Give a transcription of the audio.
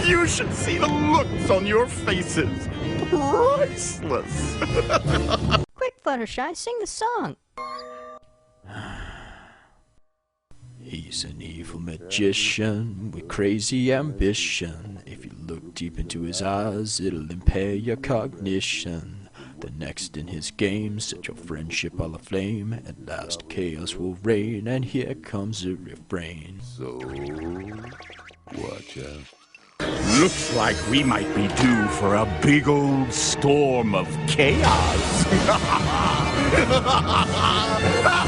You should see the looks on your faces. Priceless. Quick, Fluttershy, sing the song. He's an evil magician with crazy ambition. If you look deep into his eyes, it'll impair your cognition. The next in his game, set your friendship all aflame. At last chaos will reign, and here comes a refrain. So, watch out. Looks like we might be due for a big old storm of chaos.